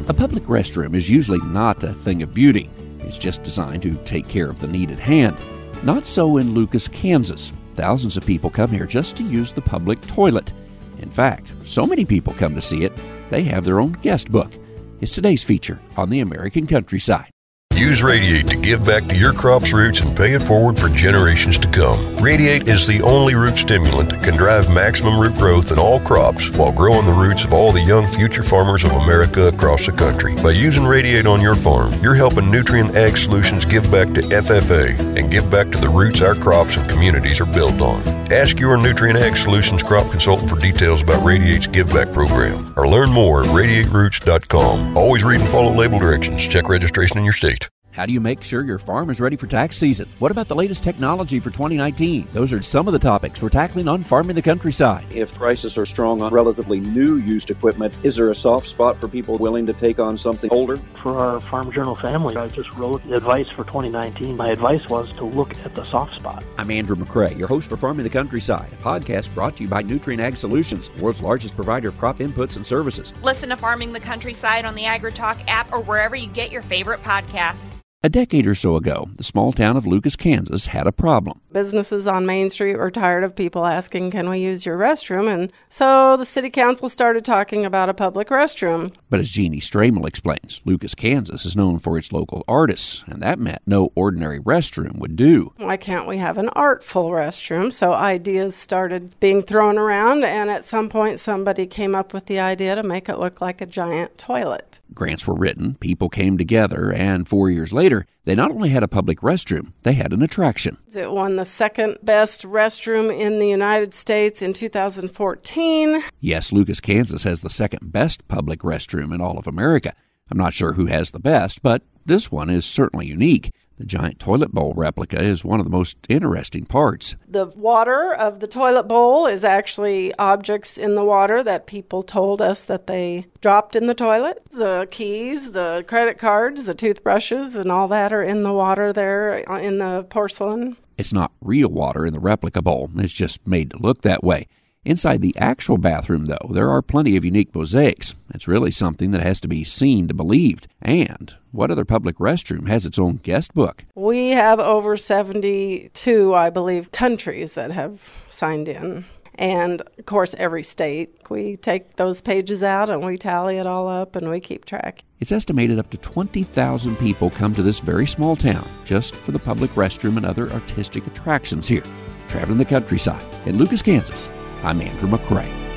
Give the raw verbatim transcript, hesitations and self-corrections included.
A public restroom is usually not a thing of beauty. It's just designed to take care of the need at hand. Not so in Lucas, Kansas. Thousands of people come here just to use the public toilet. In fact, so many people come to see it, they have their own guest book. It's today's feature on the American Countryside. Use Radiate to give back to your crop's roots and pay it forward for generations to come. Radiate is the only root stimulant that can drive maximum root growth in all crops while growing the roots of all the young future farmers of America across the country. By using Radiate on your farm, you're helping Nutrien Ag Solutions give back to F F A and give back to the roots our crops and communities are built on. Ask your Nutrien Ag Solutions crop consultant for details about Radiate's Give Back program or learn more at radiate roots dot com. Always read and follow label directions. Check registration in your state. How do you make sure your farm is ready for tax season? What about the latest technology for twenty nineteen? Those are some of the topics we're tackling on Farming the Countryside. If prices are strong on relatively new used equipment, is there a soft spot for people willing to take on something older? For our Farm Journal family, I just wrote the advice for twenty nineteen. My advice was to look at the soft spot. I'm Andrew McCrae, your host for Farming the Countryside, a podcast brought to you by Nutrien Ag Solutions, the world's largest provider of crop inputs and services. Listen to Farming the Countryside on the AgriTalk app or wherever you get your favorite podcast. A decade or so ago, the small town of Lucas, Kansas had a problem. Businesses on Main Street were tired of people asking, can we use your restroom? And so the city council started talking about a public restroom. But as Jeannie Stramel explains, Lucas, Kansas is known for its local artists, and that meant no ordinary restroom would do. Why can't we have an artful restroom? So ideas started being thrown around, and at some point somebody came up with the idea to make it look like a giant toilet. Grants were written, people came together, and four years later, they not only had a public restroom, they had an attraction. It won the second best restroom in the United States in two thousand fourteen. Yes, Lucas, Kansas has the second best public restroom in all of America. I'm not sure who has the best, but this one is certainly unique. The giant toilet bowl replica is one of the most interesting parts. The water of the toilet bowl is actually objects in the water that people told us that they dropped in the toilet. The keys, the credit cards, the toothbrushes, and all that are in the water there in the porcelain. It's not real water in the replica bowl. It's just made to look that way. Inside the actual bathroom, though, there are plenty of unique mosaics. It's really something that has to be seen to believed. And what other public restroom has its own guest book? We have over seventy-two, I believe, countries that have signed in. And, of course, every state. We take those pages out and we tally it all up and we keep track. It's estimated up to twenty thousand people come to this very small town just for the public restroom and other artistic attractions here. Traveling the Countryside in Lucas, Kansas. I'm Andrew McCrae.